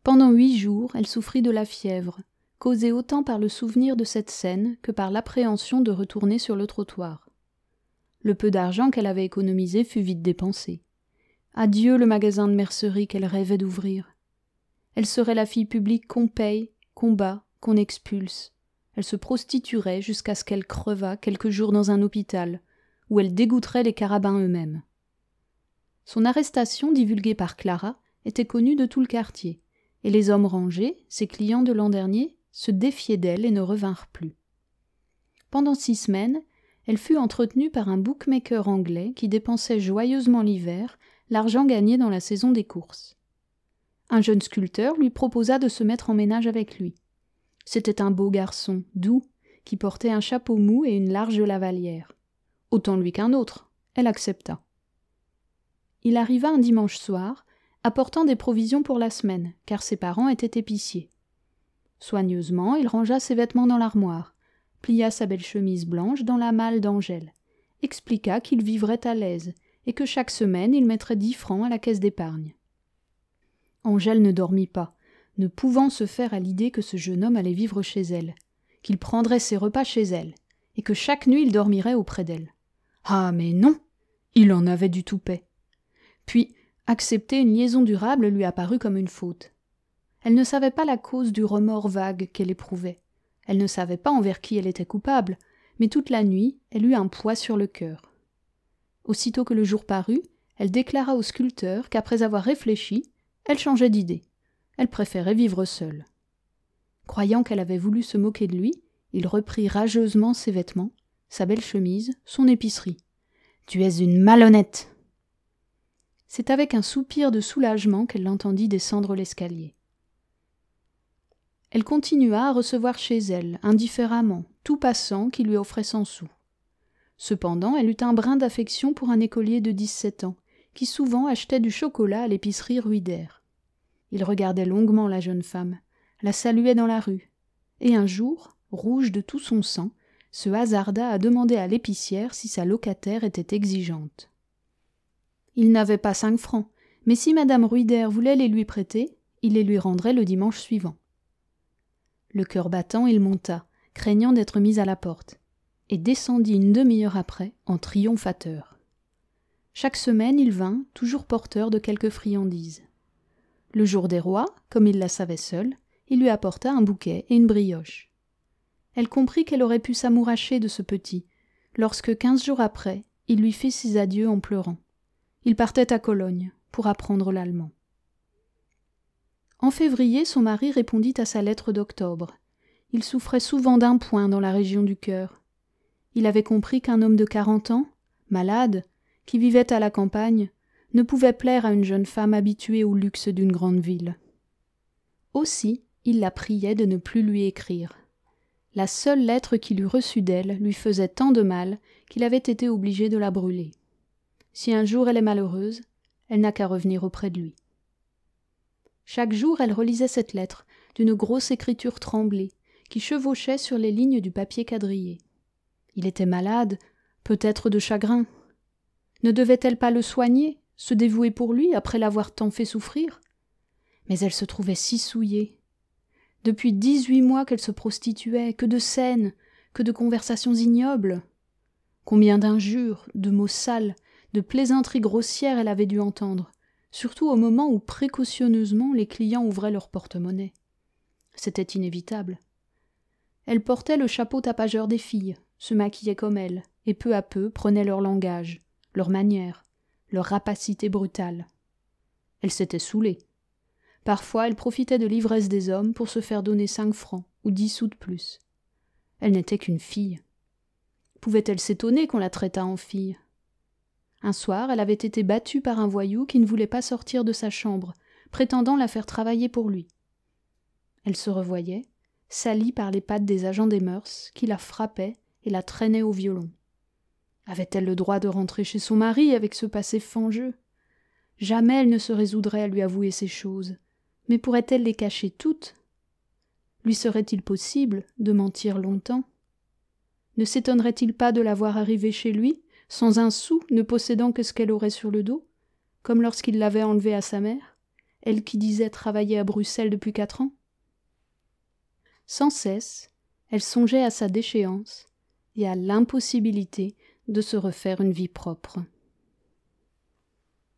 Pendant 8 jours, elle souffrit de la fièvre, causée autant par le souvenir de cette scène que par l'appréhension de retourner sur le trottoir. Le peu d'argent qu'elle avait économisé fut vite dépensé. Adieu le magasin de mercerie qu'elle rêvait d'ouvrir. Elle serait la fille publique qu'on paye, qu'on bat, qu'on expulse. Elle se prostituerait jusqu'à ce qu'elle crevât quelques jours dans un hôpital, où elle dégoûterait les carabins eux-mêmes. Son arrestation, divulguée par Clara, était connue de tout le quartier, et les hommes rangés, ses clients de l'an dernier, se défiaient d'elle et ne revinrent plus. Pendant 6 semaines, elle fut entretenue par un bookmaker anglais qui dépensait joyeusement l'hiver l'argent gagné dans la saison des courses. Un jeune sculpteur lui proposa de se mettre en ménage avec lui. C'était un beau garçon, doux, qui portait un chapeau mou et une large lavalière. Autant lui qu'un autre, elle accepta. Il arriva un dimanche soir, apportant des provisions pour la semaine, car ses parents étaient épiciers. Soigneusement, il rangea ses vêtements dans l'armoire, plia sa belle chemise blanche dans la malle d'Angèle, expliqua qu'il vivrait à l'aise et que chaque semaine il mettrait 10 francs à la caisse d'épargne. Angèle ne dormit pas, ne pouvant se faire à l'idée que ce jeune homme allait vivre chez elle, qu'il prendrait ses repas chez elle, et que chaque nuit il dormirait auprès d'elle. Ah, mais non! Il en avait du toupet. Puis, accepter une liaison durable lui apparut comme une faute. Elle ne savait pas la cause du remords vague qu'elle éprouvait. Elle ne savait pas envers qui elle était coupable, mais toute la nuit, elle eut un poids sur le cœur. Aussitôt que le jour parut, elle déclara au sculpteur qu'après avoir réfléchi, elle changeait d'idée. Elle préférait vivre seule. Croyant qu'elle avait voulu se moquer de lui, il reprit rageusement ses vêtements, sa belle chemise, son épicerie. « Tu es une malhonnête !» C'est avec un soupir de soulagement qu'elle l'entendit descendre l'escalier. Elle continua à recevoir chez elle, indifféremment, tout passant qui lui offrait 100 sous. Cependant, elle eut un brin d'affection pour un écolier de 17 ans, qui souvent achetait du chocolat à l'épicerie Ruider. Il regardait longuement la jeune femme, la saluait dans la rue, et un jour, rouge de tout son sang, se hasarda à demander à l'épicière si sa locataire était exigeante. Il n'avait pas 5 francs, mais si madame Ruider voulait les lui prêter, il les lui rendrait le dimanche suivant. Le cœur battant, il monta, craignant d'être mis à la porte, et descendit une demi-heure après, en triomphateur. Chaque semaine, il vint, toujours porteur de quelques friandises. Le jour des rois, comme il la savait seule, il lui apporta un bouquet et une brioche. Elle comprit qu'elle aurait pu s'amouracher de ce petit, lorsque 15 jours après, il lui fit ses adieux en pleurant. Il partait à Cologne pour apprendre l'allemand. En février, son mari répondit à sa lettre d'octobre. Il souffrait souvent d'un point dans la région du cœur. Il avait compris qu'un homme de 40 ans, malade, qui vivait à la campagne, ne pouvait plaire à une jeune femme habituée au luxe d'une grande ville. Aussi, il la priait de ne plus lui écrire. La seule lettre qu'il eût reçue d'elle lui faisait tant de mal qu'il avait été obligé de la brûler. Si un jour elle est malheureuse, elle n'a qu'à revenir auprès de lui. Chaque jour, elle relisait cette lettre, d'une grosse écriture tremblée, qui chevauchait sur les lignes du papier quadrillé. Il était malade, peut-être de chagrin. Ne devait-elle pas le soigner, se dévouer pour lui, après l'avoir tant fait souffrir? Mais elle se trouvait si souillée. Depuis 18 mois qu'elle se prostituait, que de scènes, que de conversations ignobles. Combien d'injures, de mots sales, de plaisanteries grossières elle avait dû entendre, surtout au moment où précautionneusement les clients ouvraient leur porte-monnaie. C'était inévitable. Elle portait le chapeau tapageur des filles, se maquillait comme elles, et peu à peu prenait leur langage, leurs manières, leur rapacité brutale. Elle s'était saoulée. Parfois, elle profitait de l'ivresse des hommes pour se faire donner 5 francs ou 10 sous de plus. Elle n'était qu'une fille. Pouvait-elle s'étonner qu'on la traitât en fille? Un soir, elle avait été battue par un voyou qui ne voulait pas sortir de sa chambre, prétendant la faire travailler pour lui. Elle se revoyait, salie par les pattes des agents des mœurs, qui la frappaient et la traînaient au violon. Avait-elle le droit de rentrer chez son mari avec ce passé fangeux? Jamais elle ne se résoudrait à lui avouer ces choses, mais pourrait-elle les cacher toutes? Lui serait-il possible de mentir longtemps? Ne s'étonnerait-il pas de la voir arriver chez lui, sans un sou, ne possédant que ce qu'elle aurait sur le dos, comme lorsqu'il l'avait enlevée à sa mère, elle qui disait travailler à Bruxelles depuis 4 ans. Sans cesse, elle songeait à sa déchéance et à l'impossibilité de se refaire une vie propre.